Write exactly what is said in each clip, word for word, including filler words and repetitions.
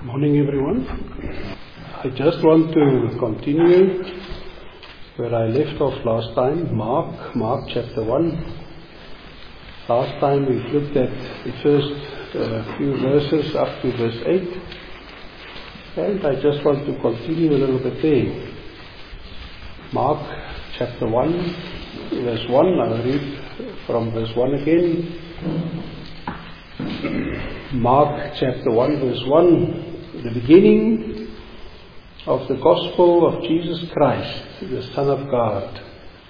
Morning everyone. I just want to continue where I left off last time, Mark, Mark chapter one. Last time we looked at the first uh, few verses up to verse eight, and I just want to continue a little bit there. Mark chapter one, verse one, I'll read from verse one again. Mark chapter one, verse one. The beginning of the gospel of Jesus Christ, the Son of God.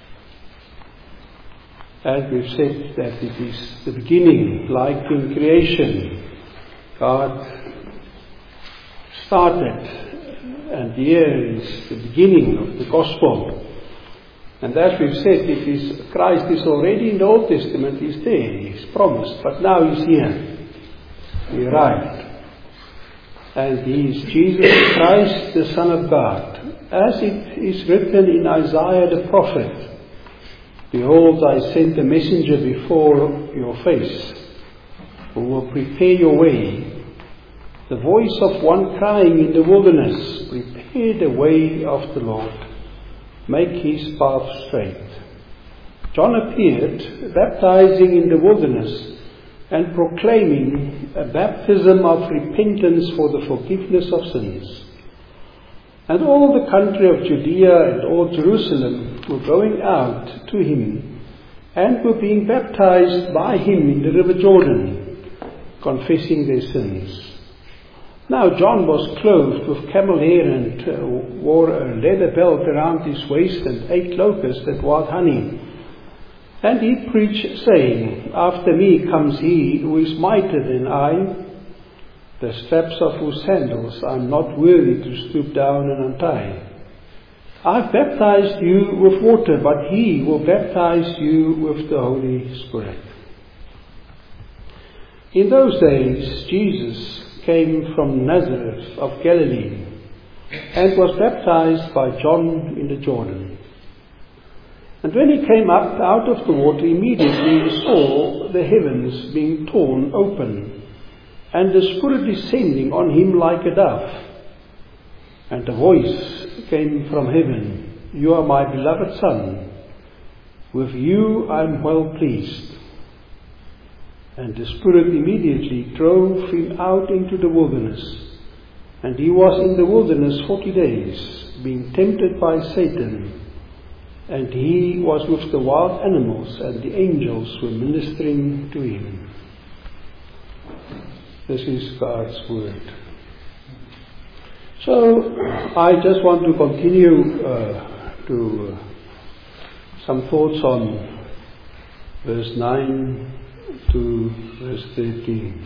And we've said that it is the beginning, like in creation. God started, and here is the beginning of the gospel. And as we've said, it is Christ is already in the Old Testament, He's there, He's promised, but now He's here. He arrived. And He is Jesus Christ, the Son of God. As it is written in Isaiah the prophet, "Behold, I send a messenger before your face, who will prepare your way. The voice of one crying in the wilderness, prepare the way of the Lord, make His path straight." John appeared, baptizing in the wilderness, and proclaiming a baptism of repentance for the forgiveness of sins. And all the country of Judea and all Jerusalem were going out to Him, and were being baptized by Him in the river Jordan, confessing their sins. Now John was clothed with camel hair and uh, wore a leather belt around his waist and ate locusts and wild honey. And he preached, saying, "After me comes he who is mightier than I, the straps of whose sandals I am not worthy to stoop down and untie. I've baptized you with water, but he will baptize you with the Holy Spirit." In those days, Jesus came from Nazareth of Galilee, and was baptized by John in the Jordan. And when he came up out of the water, immediately he saw the heavens being torn open, and the Spirit descending on him like a dove. And a voice came from heaven, "You are my beloved Son, with you I am well pleased." And the Spirit immediately drove him out into the wilderness. And he was in the wilderness forty days, being tempted by Satan. And he was with the wild animals, and the angels were ministering to him. This is God's word. So, I just want to continue uh, to uh, some thoughts on verse nine to verse thirteen.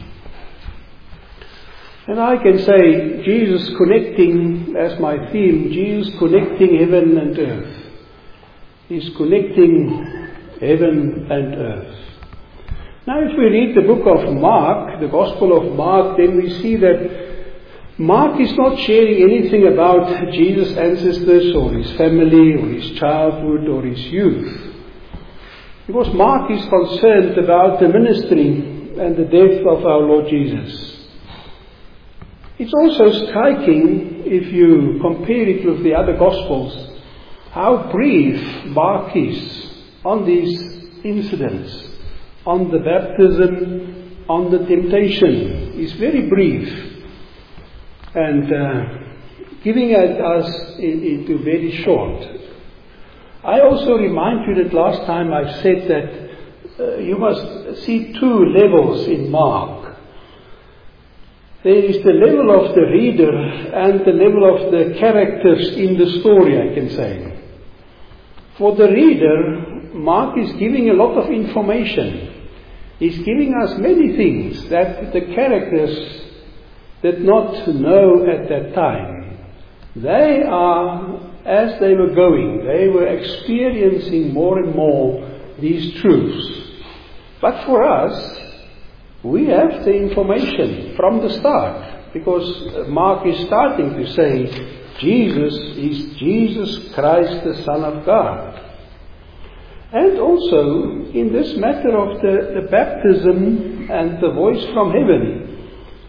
And I can say, Jesus connecting, as my theme, Jesus connecting heaven and earth. He's connecting heaven and earth. Now if we read the book of Mark, the Gospel of Mark, then we see that Mark is not sharing anything about Jesus' ancestors or his family or his childhood or his youth. Because Mark is concerned about the ministry and the death of our Lord Jesus. It's also striking, if you compare it with the other Gospels, how brief Mark is on these incidents, on the baptism, on the temptation. It's very brief, and uh, giving it us into very short. I also remind you that last time I said that uh, you must see two levels in Mark. There is the level of the reader and the level of the characters in the story, I can say. For the reader, Mark is giving a lot of information. He's giving us many things that the characters did not know at that time. They are, as they were going, they were experiencing more and more these truths. But for us, we have the information from the start, because Mark is starting to say, Jesus is Jesus Christ, the Son of God. And also, in this matter of the, the baptism and the voice from heaven,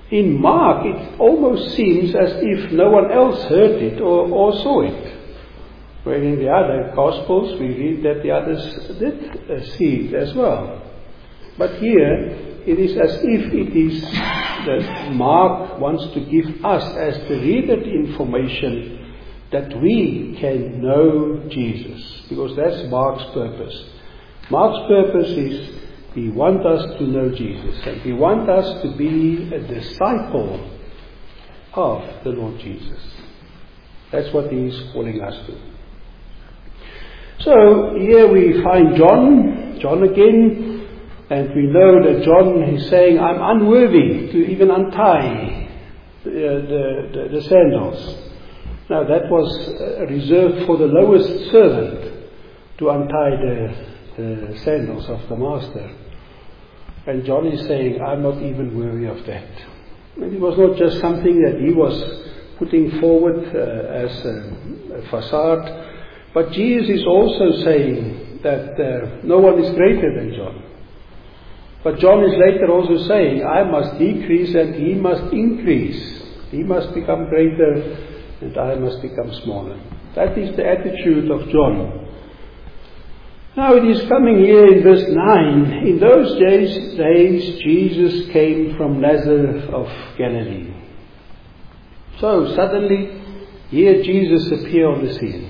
in Mark, it almost seems as if no one else heard it or, or saw it. Where in the other Gospels we read that the others did uh, see it as well. But here, it is as if it is that Mark wants to give us as the reader the information that we can know Jesus. Because that's Mark's purpose. Mark's purpose is he wants us to know Jesus. And he wants us to be a disciple of the Lord Jesus. That's what he is calling us to. So here we find John, John again. And we know that John is saying, I'm unworthy to even untie the, the, the, the sandals. Now that was uh, reserved for the lowest servant to untie the, the sandals of the master. And John is saying, I'm not even worthy of that. And it was not just something that he was putting forward uh, as a, a facade, but Jesus is also saying that uh, no one is greater than John. But John is later also saying, I must decrease and he must increase. He must become greater and I must become smaller. That is the attitude of John. Now it is coming here in verse nine. In those days, days Jesus came from Nazareth of Galilee. So suddenly, here Jesus appeared on the scene.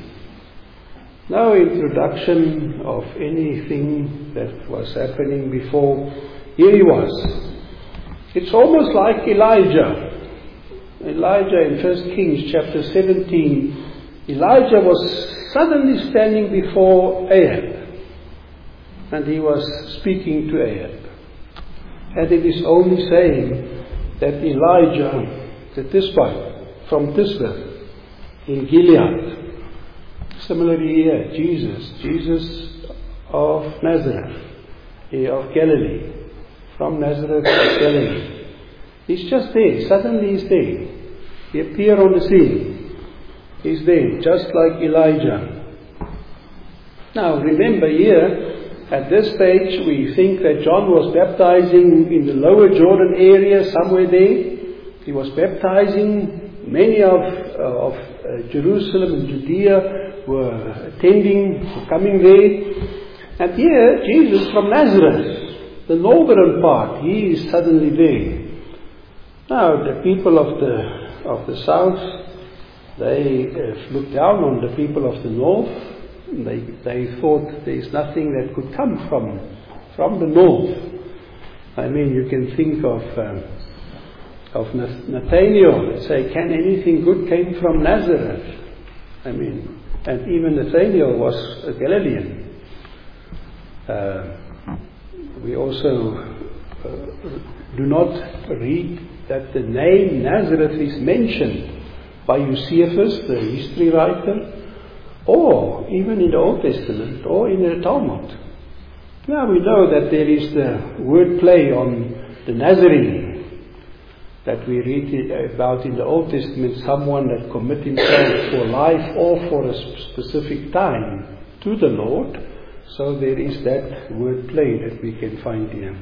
No introduction of anything that was happening before. Here he was. It's almost like Elijah. Elijah in First Kings chapter seventeen. Elijah was suddenly standing before Ahab. And he was speaking to Ahab. And it is only saying that Elijah, the Tishbite, from Tisbeth in Gilead. Similarly here, Jesus, Jesus of Nazareth, of Galilee, from Nazareth of Galilee. He's just there, suddenly he's there. He appeared on the scene. He's there, just like Elijah. Now remember here, at this stage we think that John was baptizing in the lower Jordan area, somewhere there. He was baptizing. Many of, uh, of uh, Jerusalem and Judea were attending, were coming there. And here, Jesus from Nazareth, the northern part, he is suddenly there. Now, the people of the of the south, they uh, looked down on the people of the north. They they thought there is nothing that could come from from the north. I mean, you can think of um, of Nathaniel and say, can anything good came from Nazareth? I mean, and even Nathaniel was a Galilean. Uh, we also uh, do not read that the name Nazareth is mentioned by Eusebius, the history writer, or even in the Old Testament, or in the Talmud. Now we know that there is the word play on the Nazarene that we read about in the Old Testament, someone that commit himself for life or for a specific time to the Lord. So there is that word play that we can find here.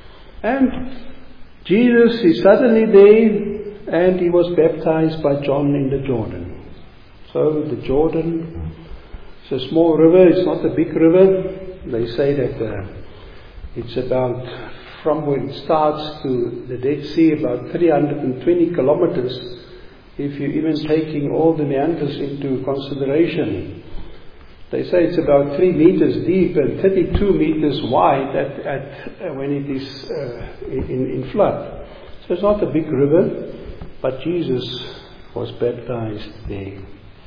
And Jesus is suddenly there, and he was baptized by John in the Jordan. So the Jordan is a small river, it's not a big river. They say that uh, it's about, from where it starts to the Dead Sea, about three hundred twenty kilometers, if you're even taking all the meanders into consideration. They say it's about three meters deep and thirty-two meters wide at, at uh, when it is uh, in, in flood. So it's not a big river, but Jesus was baptized there.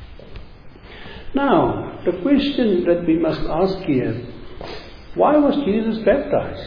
Now, the question that we must ask here, why was Jesus baptized?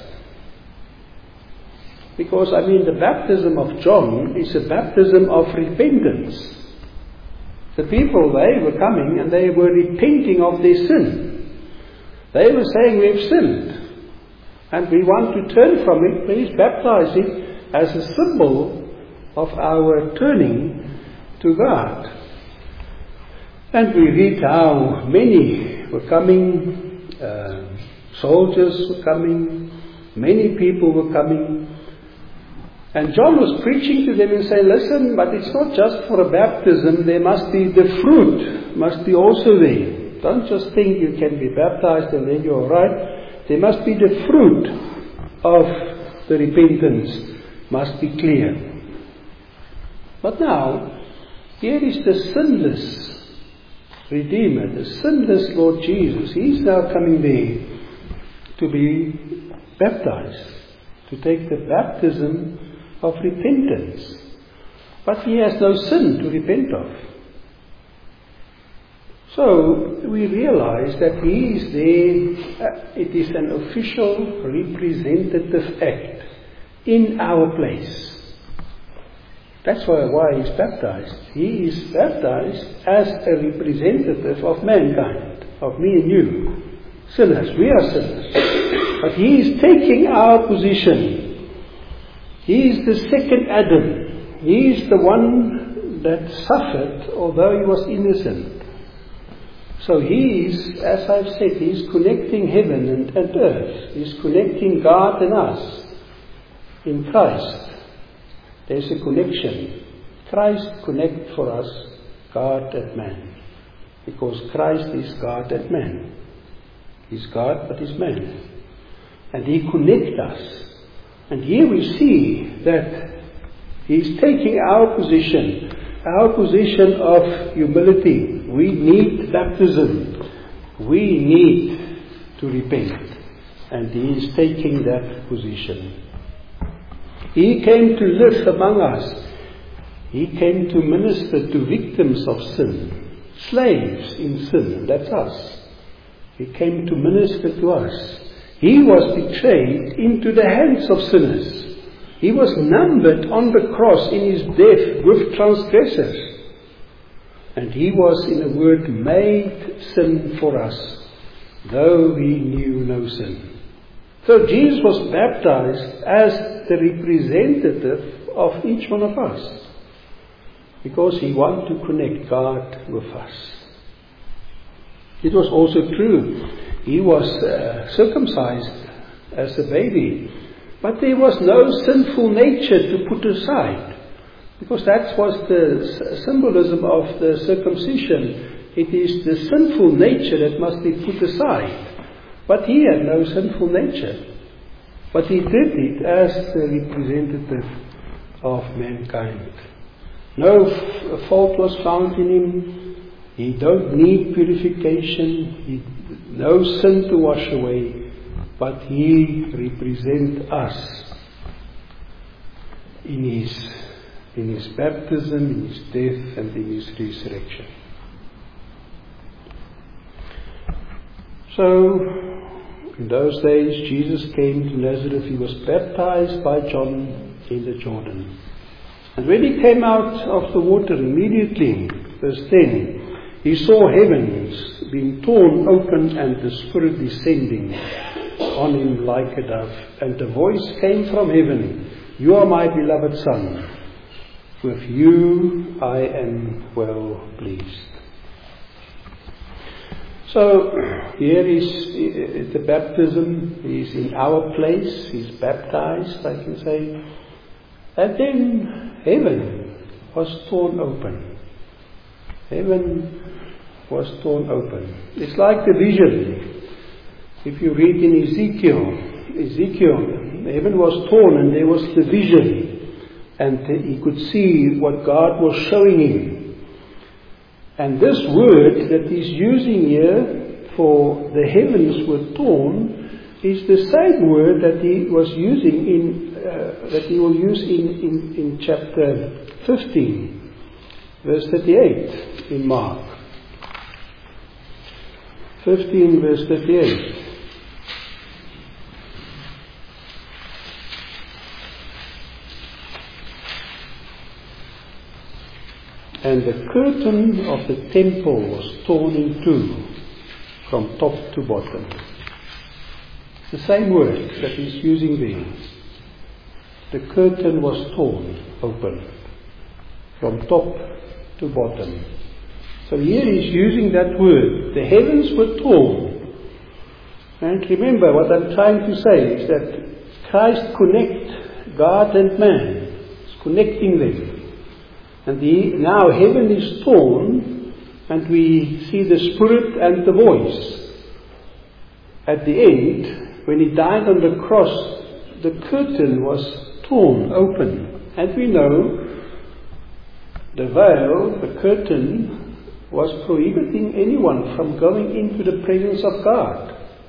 Because, I mean, the baptism of John is a baptism of repentance. The people, they were coming and they were repenting of their sin. They were saying, we have sinned and we want to turn from it. Please baptize it as a symbol of our turning to God. And we read how many were coming, uh, soldiers were coming, many people were coming. And John was preaching to them and saying, listen, but it's not just for a baptism, there must be the fruit, must be also there. Don't just think you can be baptized and then you're alright. There must be the fruit of the repentance, must be clear. But now, here is the sinless Redeemer, the sinless Lord Jesus. He's now coming there to be baptized, to take the baptism of repentance. But he has no sin to repent of. So we realize that he is there, uh, it is an official representative act in our place. That's why, why he's baptized. He is baptized as a representative of mankind, of me and you. Sinners, we are sinners. But he is taking our position. He is the second Adam. He is the one that suffered, although he was innocent. So he is, as I've said, he is connecting heaven and, and earth. He is connecting God and us in Christ. There's a connection. Christ connects for us God and man. Because Christ is God and man. He's God but he's man. And he connects us. And here we see that he's taking our position, our position of humility. We need baptism. We need to repent. And he is taking that position. He came to live among us. He came to minister to victims of sin, slaves in sin, that's us. He came to minister to us. He was betrayed into the hands of sinners. He was numbered on the cross in his death with transgressors. And he was, in a word, made sin for us, though he knew no sin. So Jesus was baptized as the representative of each one of us, because he wanted to connect God with us. It was also true. He was uh, circumcised as a baby, but there was no sinful nature to put aside, because that was the symbolism of the circumcision. It is the sinful nature that must be put aside. But he had no sinful nature. But he did it as the representative of mankind. No f- fault was found in him. He don't need purification. He, no sin to wash away. But he represents us in his, in his baptism, in his death, and in his resurrection. So, in those days, Jesus came to Nazareth. He was baptized by John in the Jordan. And when he came out of the water, immediately, verse ten, he saw heavens being torn open and the Spirit descending on him like a dove. And a voice came from heaven, "You are my beloved Son. With you I am well pleased." So, here is the baptism. He's in our place. He's baptized, I can say. And then heaven was torn open. Heaven was torn open. It's like the vision. If you read in Ezekiel, Ezekiel, heaven was torn and there was the vision. And he could see what God was showing him. And this word that he's using here for the heavens were torn is the same word that he was using in uh, that he will use in, in, in chapter fifteen, verse thirty-eight in Mark. fifteen verse thirty-eight. And the curtain of the temple was torn in two, from top to bottom. The same word that he's using there. The curtain was torn open, from top to bottom. So here he's using that word. The heavens were torn. And remember, what I'm trying to say is that Christ connects God and man. connecting them. And the, now heaven is torn, and we see the Spirit and the voice. At the end, when He died on the cross, the curtain was torn open. And we know the veil, the curtain, was prohibiting anyone from going into the presence of God.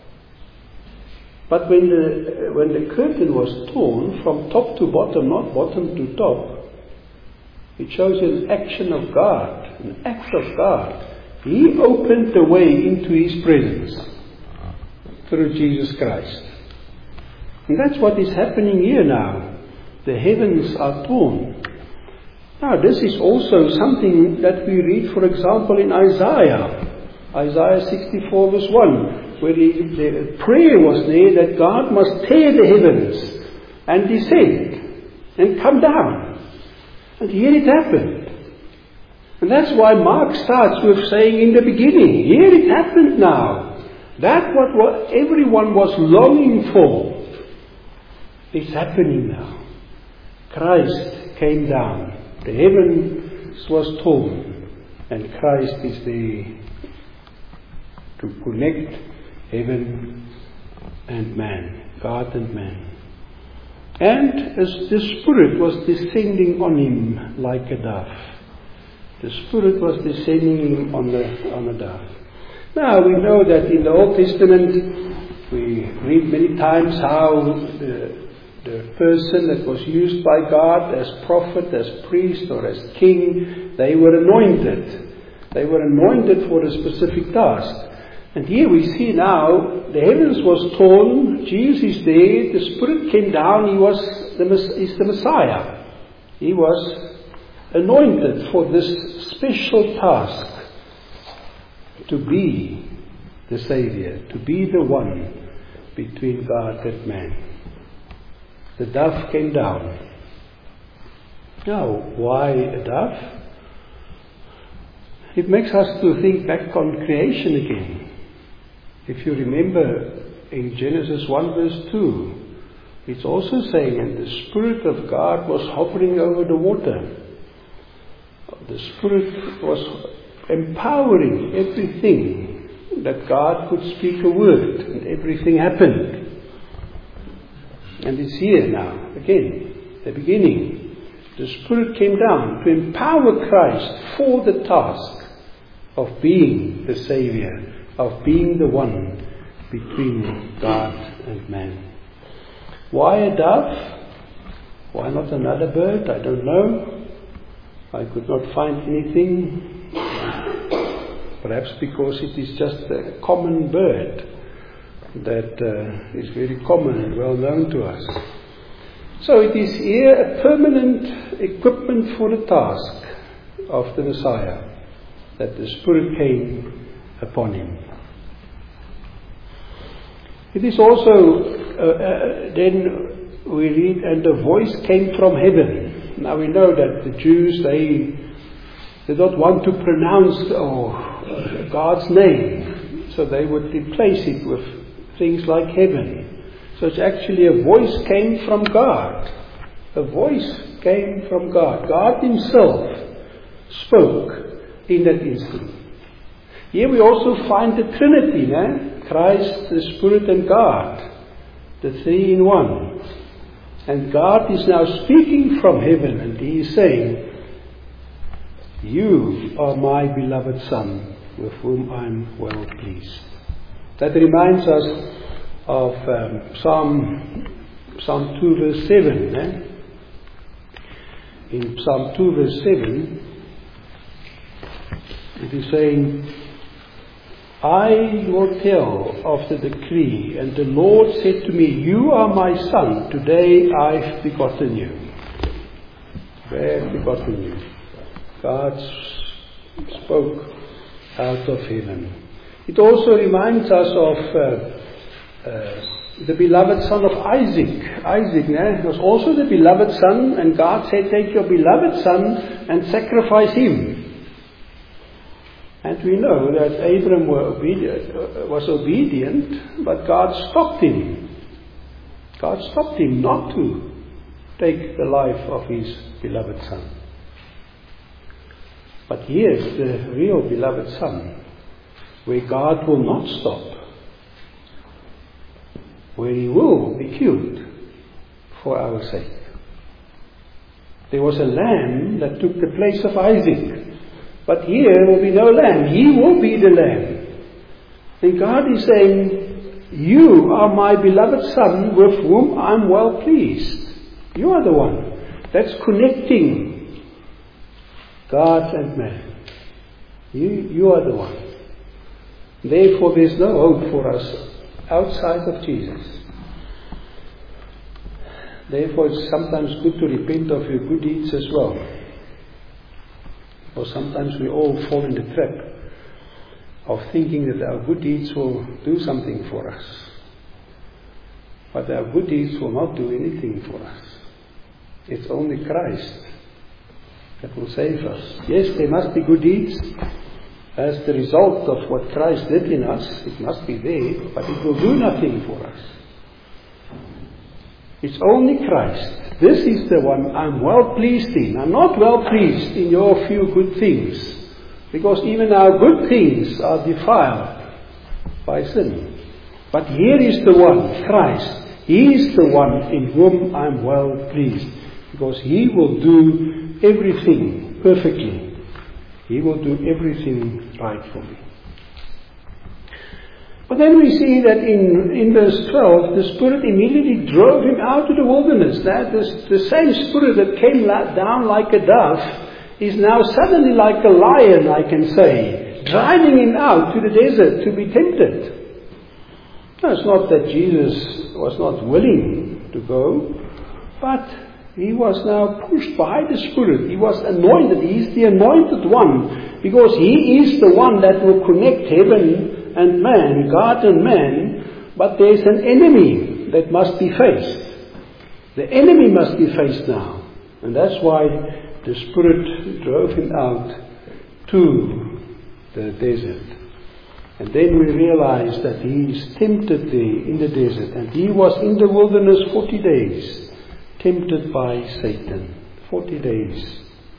But when the, when the curtain was torn from top to bottom, not bottom to top, it shows an action of God, an act of God. He opened the way into His presence through Jesus Christ. And that's what is happening here now. The heavens are torn. Now this is also something that we read, for example, in Isaiah. Isaiah sixty-four verse one, where the, the prayer was there that God must tear the heavens and descend and come down. And here it happened. And that's why Mark starts with saying in the beginning, here it happened now. That what, what everyone was longing for is happening now. Christ came down. The heavens was torn. And Christ is there to connect heaven and man, God and man. And as the Spirit was descending on Him like a dove. The Spirit was descending on the on a dove. Now we know that in the Old Testament we read many times how the, the person that was used by God as prophet, as priest or as king, they were anointed. They were anointed for a specific task. And here we see now the heavens was torn, Jesus is there, the Spirit came down, He was the, is the Messiah. He was anointed for this special task to be the Savior, to be the one between God and man. The dove came down. Now, why a dove? It makes us to think back on creation again. If you remember in Genesis one verse two, it's also saying, and the Spirit of God was hovering over the water. The Spirit was empowering everything that God could speak a word, and everything happened. And it's here now, again, the beginning. The Spirit came down to empower Christ for the task of being the Savior, of being the one between God and man. Why a dove? Why not another bird? I don't know. I could not find anything. Perhaps because it is just a common bird that uh, is very common and well known to us. So it is here a permanent equipment for the task of the Messiah, that the Spirit came upon Him. It is also, uh, uh, then we read, and the voice came from heaven. Now we know that the Jews, they did not want to pronounce oh, God's name, so they would replace it with things like heaven. So it's actually a voice came from God. A voice came from God. God Himself spoke in that instant. Here we also find the Trinity, eh? Christ, the Spirit and God, the three in one. And God is now speaking from heaven, and He is saying, you are my beloved Son, with whom I am well pleased. That reminds us of um, Psalm, Psalm two verse seven. Eh? In Psalm two verse seven, it is saying, I will tell of the decree, and the Lord said to me, you are my Son, today I've begotten you. I've begotten you. God spoke out of heaven. It also reminds us of uh, uh, the beloved son of Isaac. Isaac eh, was also the beloved son, and God said, take your beloved son and sacrifice him. And we know that Abram were obedient, uh, was obedient, but God stopped him. God stopped him not to. take the life of his beloved Son. But here's the real beloved Son, where God will not stop, where he will be killed for our sake. There was a lamb that took the place of Isaac, but here will be no lamb. He will be the lamb. And God is saying, you are my beloved Son with whom I'm well pleased. You are the one that's connecting God and man. You, you are the one. Therefore, there's no hope for us outside of Jesus. Therefore, it's sometimes good to repent of your good deeds as well. Or sometimes we all fall in the trap of thinking that our good deeds will do something for us. But our good deeds will not do anything for us. It's only Christ that will save us. Yes, there must be good deeds as the result of what Christ did in us. It must be there, but it will do nothing for us. It's only Christ. This is the one I'm well pleased in. I'm not well pleased in your few good things, because even our good things are defiled by sin. But here is the one, Christ. He is the one in whom I'm well pleased, because He will do everything perfectly. He will do everything right for me. But then we see that in, in verse twelve, the Spirit immediately drove him out to the wilderness. That is the same Spirit that came down like a dove is now suddenly like a lion, I can say, driving him out to the desert to be tempted. No, it's not that Jesus was not willing to go, but he was now pushed by the Spirit. He was anointed. He is the anointed one, because he is the one that will connect heaven and man, God and man. But there's an enemy that must be faced. The enemy must be faced now. And that's why the Spirit drove him out to the desert. And then we realize that he is tempted there in the desert. And he was in the wilderness forty days, tempted by Satan. Forty days.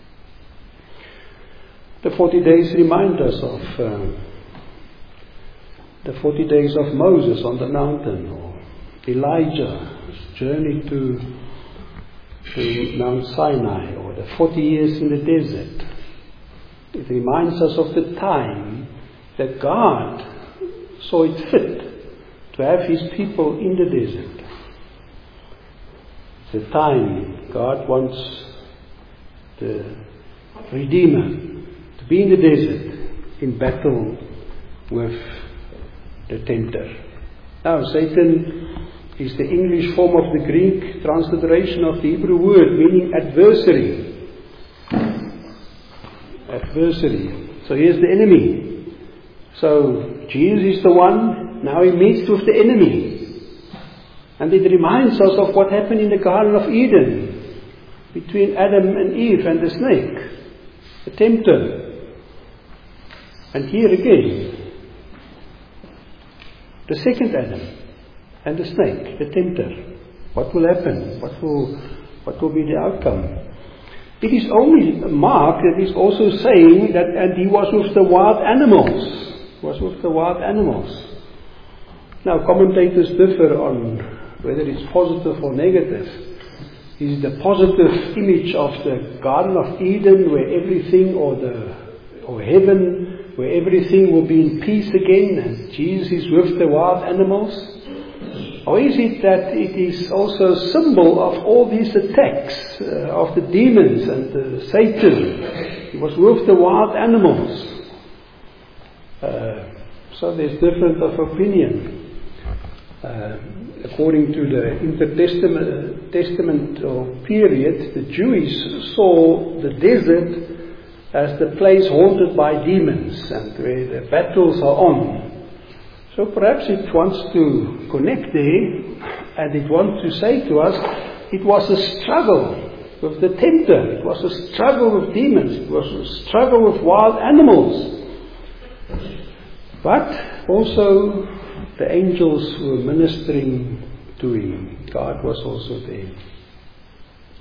The forty days remind us of uh, the forty days of Moses on the mountain, or Elijah's journey to, to Mount Sinai, or the forty years in the desert. It reminds us of the time that God saw it fit to have His people in the desert. It's the time God wants the Redeemer to be in the desert in battle with the tempter. Now, Satan is the English form of the Greek transliteration of the Hebrew word, meaning adversary. Adversary. So here's the enemy. So Jesus is the one, now he meets with the enemy. And it reminds us of what happened in the Garden of Eden between Adam and Eve and the snake, the tempter. And here again, the second Adam and the snake, the tempter. What will happen? What will, what will be the outcome? It is only Mark that is also saying that, and he was with the wild animals. He was with the wild animals. Now, commentators differ on whether it's positive or negative. Is the positive image of the Garden of Eden, where everything, or the or heaven, where everything will be in peace again, and Jesus is with the wild animals? Or is it that it is also a symbol of all these attacks uh, of the demons and uh, Satan? He was with the wild animals. Uh, so there's difference of opinion. Uh, according to the intertestament testament or period, the Jews saw the desert as the place haunted by demons and where the battles are on. So perhaps it wants to connect there, and it wants to say to us, it was a struggle with the tempter, it was a struggle with demons, it was a struggle with wild animals. But also the angels were ministering to him. God was also there.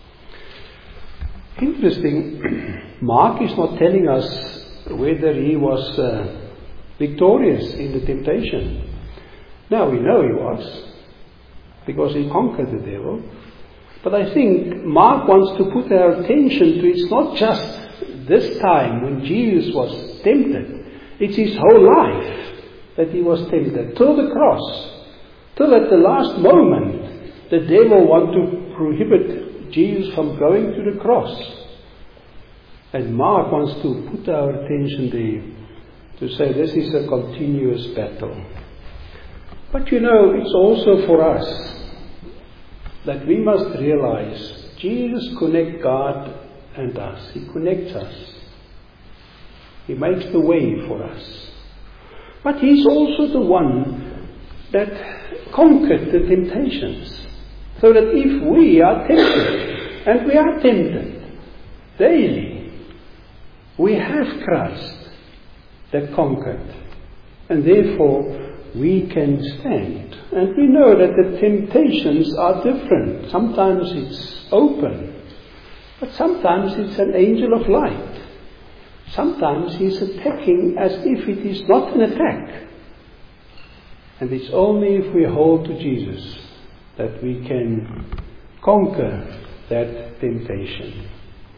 Interesting, Mark is not telling us whether he was uh, victorious in the temptation. Now we know he was, because he conquered the devil. But I think Mark wants to put our attention to it's not just this time when Jesus was tempted. It's his whole life that he was tempted, till the cross. Till at the last moment, the devil wanted to prohibit Jesus from going to the cross. And Mark wants to put our attention there, to say this is a continuous battle. But you know, it's also for us that we must realize Jesus connects God and us. He connects us. He makes the way for us. But He's also the one that conquered the temptations. So that if we are tempted, and we are tempted daily, we have Christ that conquered. And therefore, we can stand. And we know that the temptations are different. Sometimes it's open, but sometimes it's an angel of light. Sometimes he's attacking as if it is not an attack. And it's only if we hold to Jesus that we can conquer that temptation.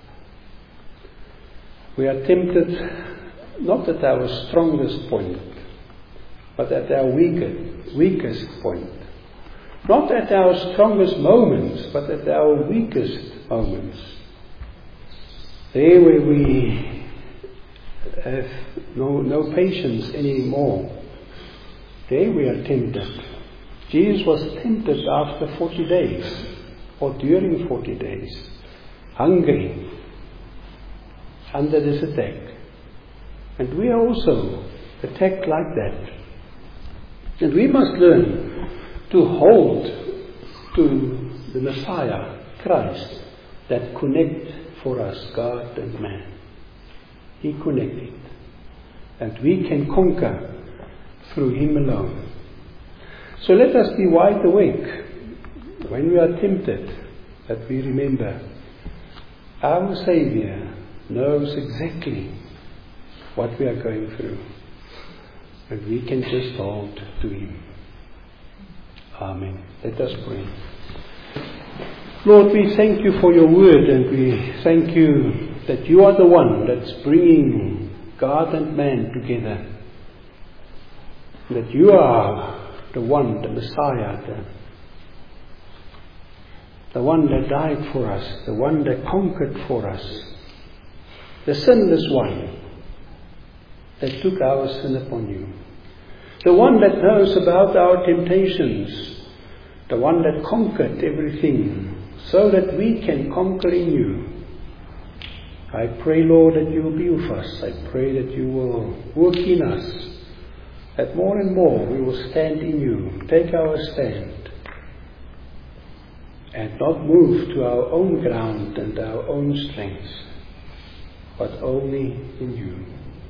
We are tempted not at our strongest point, but at our weakest, weakest point. Not at our strongest moments, but at our weakest moments. There where we have no, no patience anymore. There we are tempted. Jesus was tempted after forty days, or during forty days, hungry, under this attack. And we are also attacked like that. And we must learn to hold to the Messiah, Christ, that connect for us God and man. He connected. And we can conquer through Him alone. So let us be wide awake when we are tempted, that we remember our Saviour knows exactly what we are going through. And we can just hold to Him. Amen. Let us pray. Lord, we thank You for Your word, and we thank You that You are the one that's bringing God and man together. That You are the one, the Messiah, the, the one that died for us, the one that conquered for us, the sinless one that took our sin upon You, the one that knows about our temptations, the one that conquered everything, so that we can conquer in You. I pray, Lord, that You will be with us. I pray that You will work in us, that more and more we will stand in You, take our stand, and not move to our own ground and our own strength, but only in You.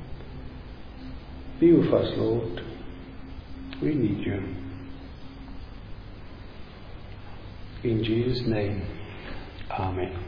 Be with us, Lord. We need You. In Jesus' name, Amen.